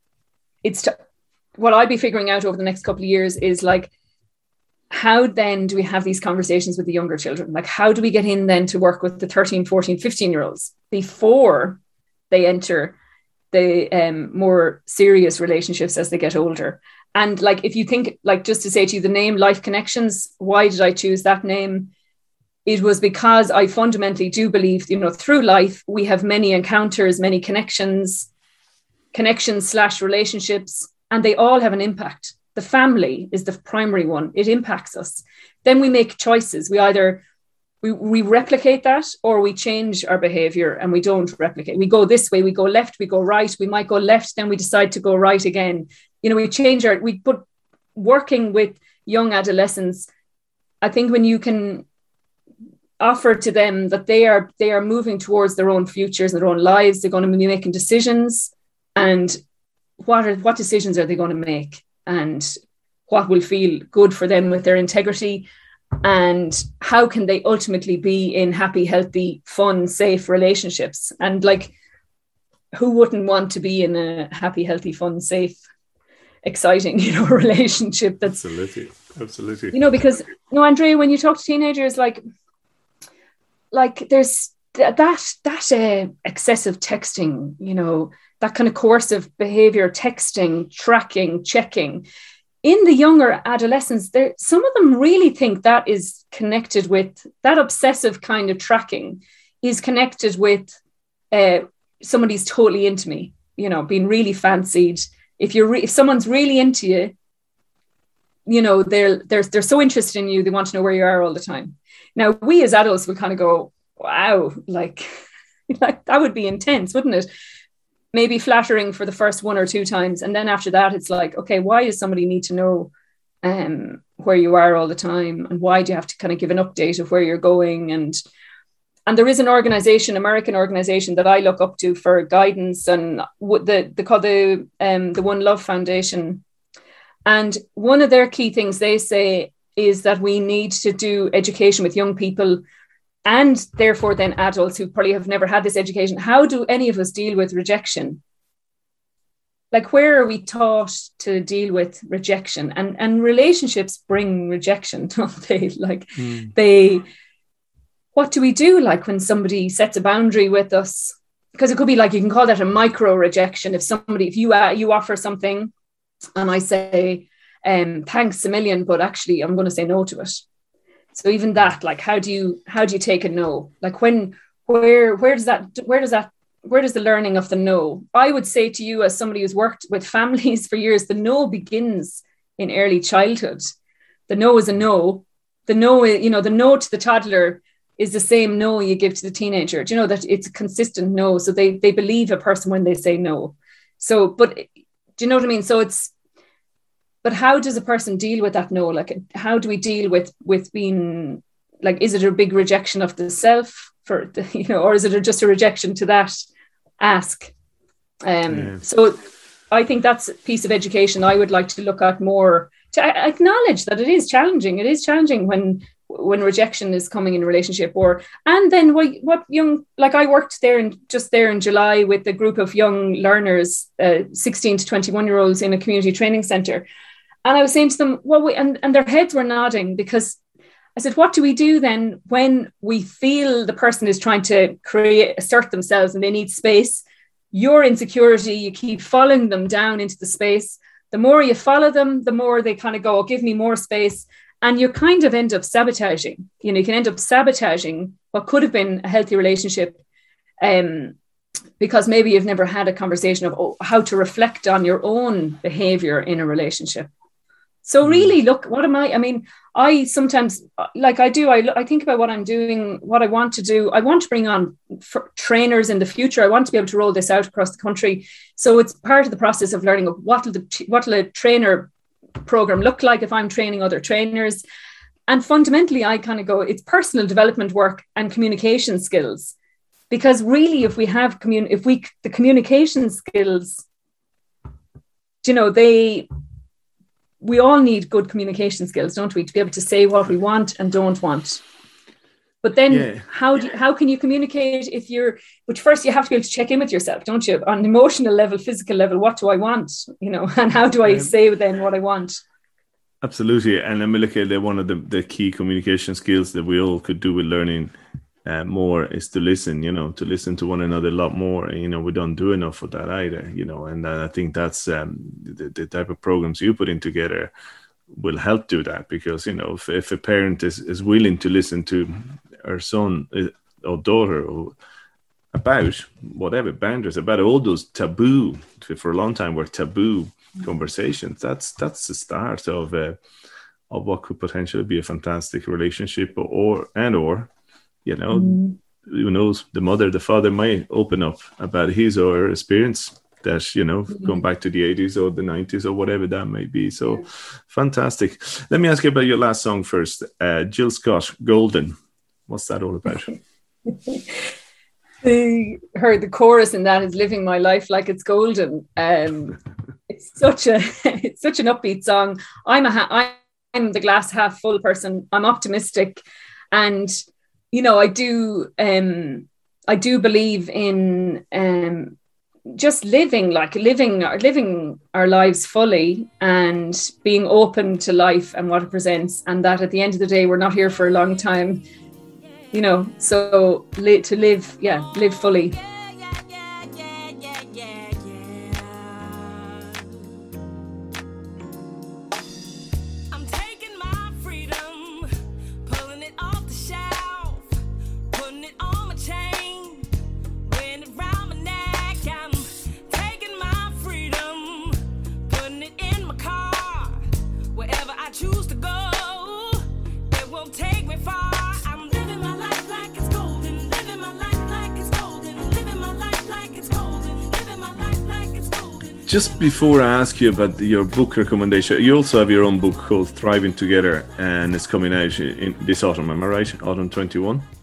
what I'll be figuring out over the next couple of years is like, how then do we have these conversations with the younger children? Like, how do we get in then to work with the 13, 14, 15-year-olds before they enter the more serious relationships as they get older? And like, if you think, like, just to say to you, the name Life Connections, why did I choose that name? It was because I fundamentally do believe, through life, we have many encounters, many connections / relationships, and they all have an impact. The family is the primary one. It impacts us. Then we make choices. We either we replicate that, or we change our behavior and we don't replicate. We go this way, we go left, we go right. We might go left, then we decide to go right again. But working with young adolescents, I think when you can offer to them that they are moving towards their own futures, their own lives, they're going to be making decisions, and what decisions are they going to make, and what will feel good for them with their integrity, and how can they ultimately be in happy, healthy, fun, safe relationships. And like, who wouldn't want to be in a happy, healthy, fun, safe, exciting, relationship? That's absolutely. Because Andrea, when you talk to teenagers, like there's that excessive texting, that kind of coercive behavior, texting, tracking, checking. In the younger adolescents, some of them really think that is connected with, that obsessive kind of tracking is connected with somebody's totally into me, being really fancied. If someone's really into you, they're so interested in you, they want to know where you are all the time. Now, we as adults will kind of go, wow, like that would be intense, wouldn't it? Maybe flattering for the first 1 or 2 times. And then after that, it's like, okay, why does somebody need to know where you are all the time? And why do you have to kind of give an update of where you're going? And And there is an organization, American organization, that I look up to for guidance, and they call the One Love Foundation. And one of their key things they say is that we need to do education with young people, and therefore then adults who probably have never had this education. How do any of us deal with rejection? Like, where are we taught to deal with rejection? And relationships bring rejection, don't they? Like, what do we do, like, when somebody sets a boundary with us? Because it could be like, you can call that a micro rejection. If you offer something and I say, thanks a million, but actually I'm going to say no to it. So even that, like, how do you take a no? Like, where does the learning of the no? I would say to you, as somebody who's worked with families for years, the no begins in early childhood. The no is a no. The no, the no to the toddler is the same no you give to the teenager. Do you know that it's a consistent no? So they believe a person when they say no. So, but do you know what I mean? So but how does a person deal with that no? Like, how do we deal with being, like, is it a big rejection of the self or is it just a rejection to that ask? So I think that's a piece of education I would like to look at more, to acknowledge that it is challenging. It is challenging when rejection is coming in a relationship, and then what young, like, I worked there in July with a group of young learners, 16 to 21-year-olds in a community training centre. And I was saying to them, and their heads were nodding, because I said, what do we do then when we feel the person is trying to assert themselves and they need space? Your insecurity, you keep following them down into the space. The more you follow them, the more they kind of go, oh, give me more space. And you kind of end up sabotaging. You can end up sabotaging what could have been a healthy relationship, because maybe you've never had a conversation of how to reflect on your own behavior in a relationship. So really, look, I sometimes, like I do, I think about what I'm doing, what I want to do. I want to bring on trainers in the future. I want to be able to roll this out across the country. So it's part of the process of learning of what will a trainer program look like if I'm training other trainers. And fundamentally, I kind of go, it's personal development work and communication skills. Because really, if we have the communication skills, we all need good communication skills, don't we? To be able to say what we want and don't want. But then how can you communicate but first you have to be able to check in with yourself, don't you? On an emotional level, physical level, what do I want? And how do I say then what I want? Absolutely. And I mean, look at one of the key communication skills that we all could do with learning more is to listen, to listen to one another a lot more. We don't do enough of that either, and I think that's the type of programs you put in together will help do that, because, if a parent is willing to listen to her son or daughter about whatever boundaries, about all those taboo, for a long time were taboo conversations, that's the start of what could potentially be a fantastic relationship, or who knows, the mother, the father might open up about his or her experience that, going back to the 80s or the 90s or whatever that may be. So fantastic. Let me ask you about your last song first. Jill Scott, Golden. What's that all about? The chorus in that is living my life like it's golden. It's such an upbeat song. I'm the glass half full person. I'm optimistic, and I do believe in just living our lives fully and being open to life and what it presents, and that at the end of the day we're not here for a long time, so to live fully. Just before I ask you about your book recommendation, you also have your own book called Thriving Together, and it's coming out in this autumn, am I right? Autumn 21?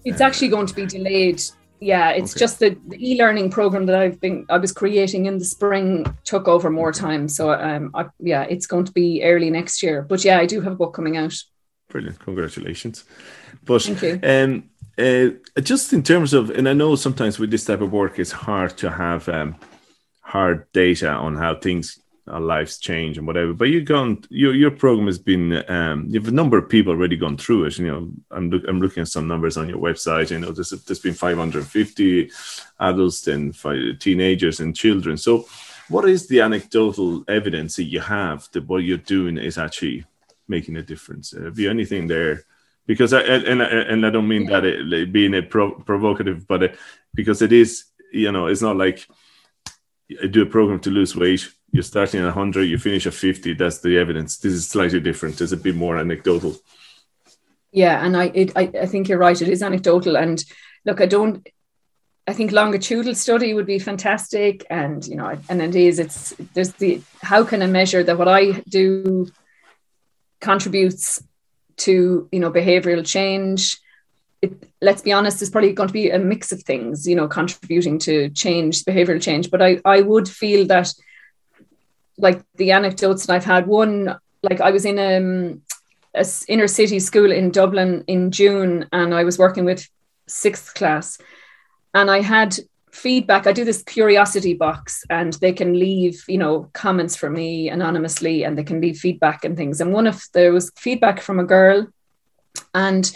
It's actually going to be delayed. Yeah, it's just the e-learning program that I was creating in the spring took over more time. So it's going to be early next year. But yeah, I do have a book coming out. Brilliant, congratulations. But thank you. Just in terms of, and I know sometimes with this type of work, it's hard to have hard data on how things, our lives change and whatever. But your program has been, you have a number of people already gone through it. You know, I'm looking at some numbers on your website. You know, there's been 550 adults and teenagers and children. So, what is the anecdotal evidence that you have that what you're doing is actually making a difference? Have you anything there? Because I don't mean that it being provocative, but because it is, you know, it's not like I do a program to lose weight. You're starting at 100, you finish at 50. That's the evidence. This is slightly different. It's a bit more anecdotal. Yeah, and I think you're right. It is anecdotal. And look, I think longitudinal study would be fantastic. And, you know, and it is, how can I measure that what I do contributes to, you know, behavioral change? Let's be honest, there's probably going to be a mix of things, you know, contributing to change, behavioral change. But I would feel that, like the anecdotes that I've had, one, like I was in a inner city school in Dublin in June, and I was working with 6th class, and I had feedback. I do this curiosity box, and they can leave, you know, comments for me anonymously, and they can leave feedback and things. And there was feedback from a girl, and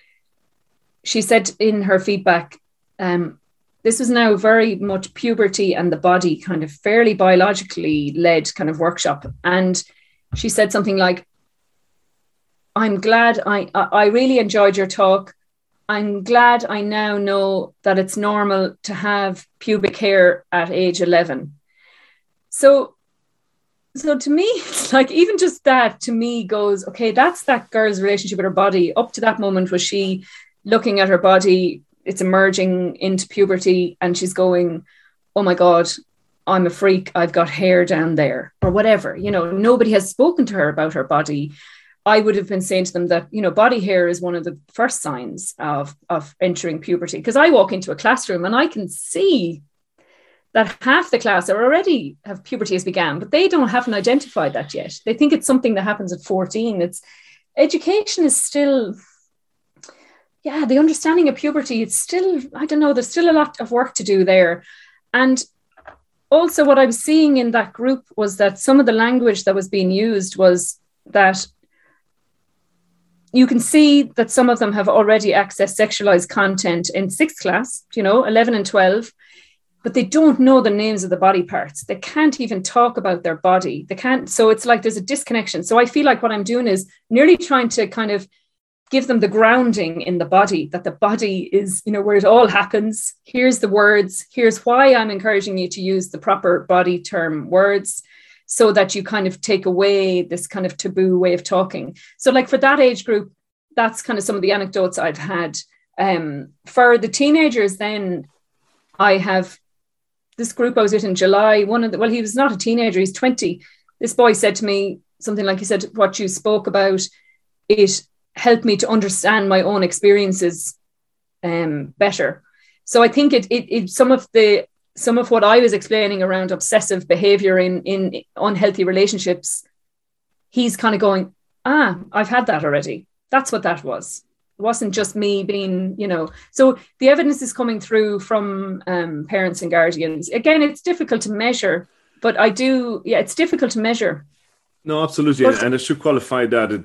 she said in her feedback, this was now very much puberty and the body, kind of fairly biologically led kind of workshop. And she said something like, I'm glad I really enjoyed your talk. I'm glad I now know that it's normal to have pubic hair at age 11. So to me, it's like, even just that to me goes, okay, that's that girl's relationship with her body. Up to that moment, was she looking at her body, it's emerging into puberty, and she's going, oh my God, I'm a freak, I've got hair down there, or whatever. You know, nobody has spoken to her about her body. I would have been saying to them that, you know, body hair is one of the first signs of entering puberty. Because I walk into a classroom and I can see that half the class are already have puberty has began, but they haven't identified that yet. They think it's something that happens at 14. Education is still, the understanding of puberty, it's still, I don't know, there's still a lot of work to do there. And also what I was seeing in that group was that some of the language that was being used was that you can see that some of them have already accessed sexualized content in 6th class, you know, 11 and 12, but they don't know the names of the body parts. They can't even talk about their body. They can't. So it's like there's a disconnection. So I feel like what I'm doing is nearly trying to kind of give them the grounding in the body, that the body is, you know, where it all happens. Here's the words. Here's why I'm encouraging you to use the proper body term words, so that you kind of take away this kind of taboo way of talking. So like for that age group, that's kind of some of the anecdotes I've had. For the teenagers, then I have this group I was with in July. He was not a teenager, he's 20. This boy said to me something like, he said, what you spoke about, it helped me to understand my own experiences better. So I think it some of what I was explaining around obsessive behavior in unhealthy relationships, he's kind of going, I've had that already. That's what that was. It wasn't just me being, you know. So the evidence is coming through from parents and guardians. Again, it's difficult to measure, but it's difficult to measure. No, absolutely. And I should qualify that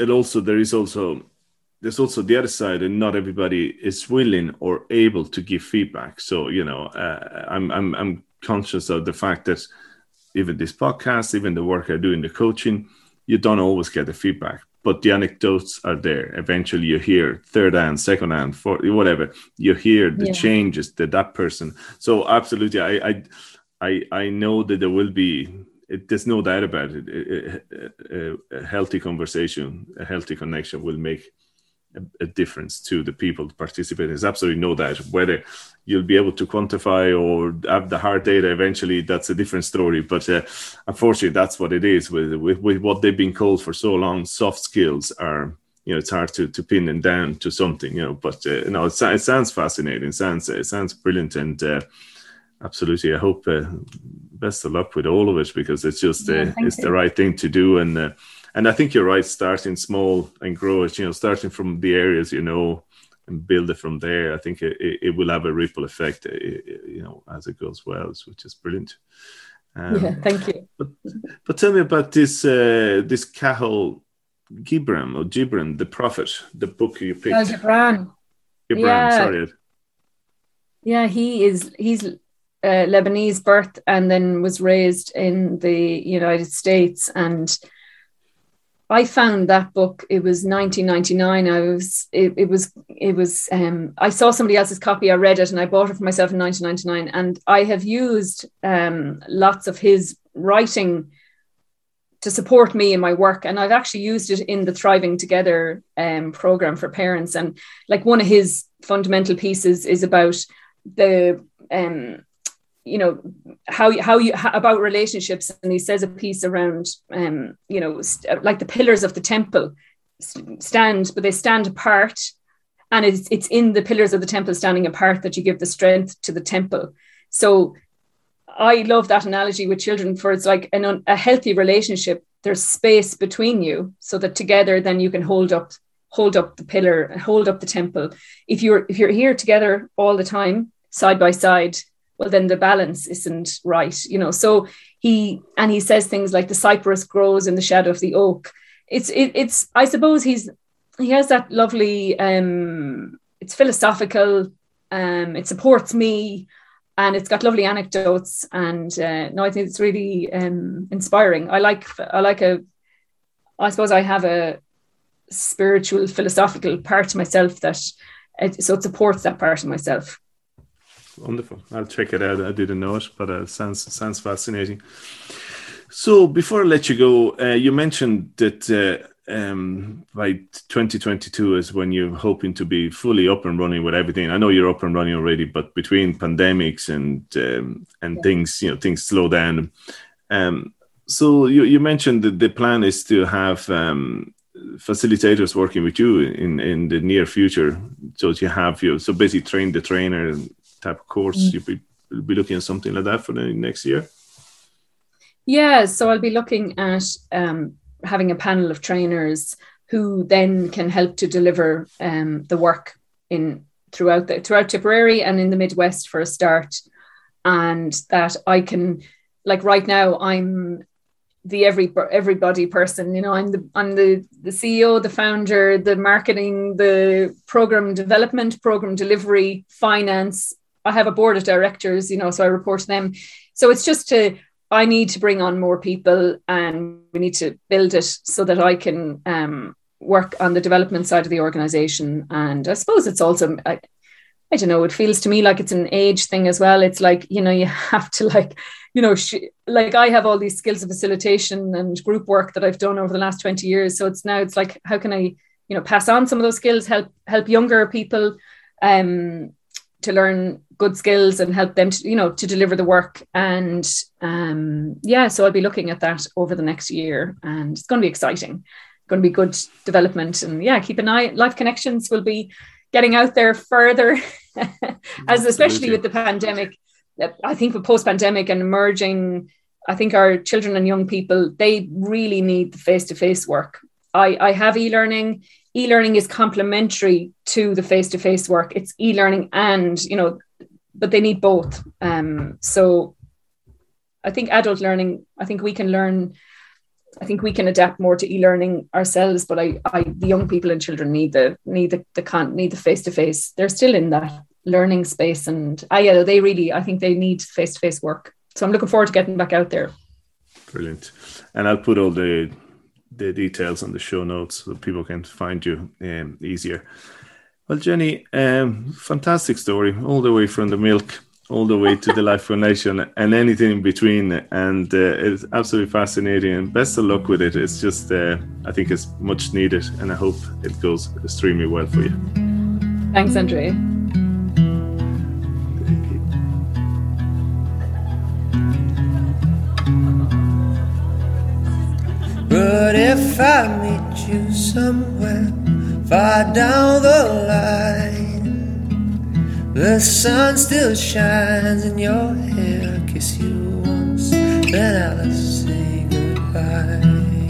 there's also the other side, and not everybody is willing or able to give feedback. So, you know, I'm conscious of the fact that even this podcast, even the work I do in the coaching, you don't always get the feedback, but the anecdotes are there. Eventually you hear third hand, second hand, fourth, whatever. You hear the changes that person. So absolutely, I know that there will be, there's no doubt about it. A healthy conversation, a healthy connection will make a difference to the people participating. There's absolutely no doubt. Whether you'll be able to quantify or have the hard data eventually, that's a different story. But unfortunately, that's what it is with what they've been called for so long. Soft skills are it's hard to pin them down to something, but no, it sounds fascinating. It sounds brilliant. And absolutely, I hope best of luck with all of it, because it's just it's the right thing to do. And I think you're right, starting small and grow it, starting from the areas, and build it from there. I think it will have a ripple effect, as it goes well, which is brilliant. Thank you. But tell me about this Cathal Gibran, the prophet, the book you picked. Gibran, sorry. Yeah, he's Lebanese birth and then was raised in the United States. And I found that book, it was 1999. I saw somebody else's copy, I read it, and I bought it for myself in 1999. And I have used lots of his writing to support me in my work. And I've actually used it in the Thriving Together program for parents. And like one of his fundamental pieces is about the, about relationships. And he says a piece around, like the pillars of the temple stand apart. And it's in the pillars of the temple standing apart that you give the strength to the temple. So I love that analogy with children, for it's like a healthy relationship. There's space between you so that together then you can hold up the pillar and hold up the temple. If you're here together all the time, side by side, well, then the balance isn't right, So he says things like the cypress grows in the shadow of the oak. It's I suppose he has that lovely. It's philosophical. It supports me. And it's got lovely anecdotes, and I think it's really inspiring. I suppose I have a spiritual, philosophical part to myself so it supports that part of myself. Wonderful. I'll check it out. I didn't know it, but it sounds fascinating. So before I let you go, you mentioned that by 2022 is when you're hoping to be fully up and running with everything. I know you're up and running already, but between pandemics and things, things slow down. So you mentioned that the plan is to have facilitators working with you in the near future. So you have so basically train the trainer type of course. You'll be looking at something like that for the next year. Yeah, so I'll be looking at having a panel of trainers who then can help to deliver the work throughout Tipperary and in the Midwest for a start. And that I can, like right now, I'm the everybody person. I'm the CEO, the founder, the marketing, the program development, program delivery, finance. I have a board of directors, so I report to them. So it's just I need to bring on more people, and we need to build it so that I can work on the development side of the organization. And I suppose it's also, I don't know, it feels to me like it's an age thing as well. It's like, you have to like I have all these skills of facilitation and group work that I've done over the last 20 years. So it's like, how can I, pass on some of those skills, help younger people to learn good skills and help them to, to deliver the work. And so I'll be looking at that over the next year, and it's going to be exciting. It's going to be good development, and keep an eye. Life Connections will be getting out there further, especially with the pandemic. I think with post-pandemic and emerging, I think our children and young people, they really need the face-to-face work. I have e-learning. E-learning is complementary to the face-to-face work. It's e-learning and, but they need both. So I think adult learning, I think we can adapt more to e-learning ourselves, but the young people and children need the face-to-face. They're still in that learning space, and I think they need face-to-face work. So I'm looking forward to getting back out there. Brilliant. And I'll put all the details on the show notes so people can find you easier. Well, Jenny, fantastic story, all the way from the milk, all the way to the Life Foundation and anything in between. And it's absolutely fascinating, and best of luck with it. It's just, I think it's much needed, and I hope it goes extremely well for you. Thanks, Andrea. But if I meet you somewhere far down the line. The sun still shines in your hair. Kiss you once, then I'll say goodbye.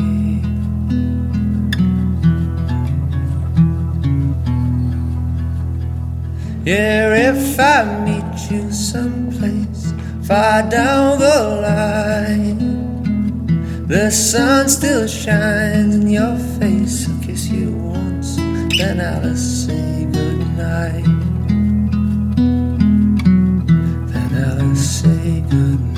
Yeah, if I meet you someplace far down the line, the sun still shines in your face. I'll kiss you once, then I'll say goodnight. Then I'll say goodnight.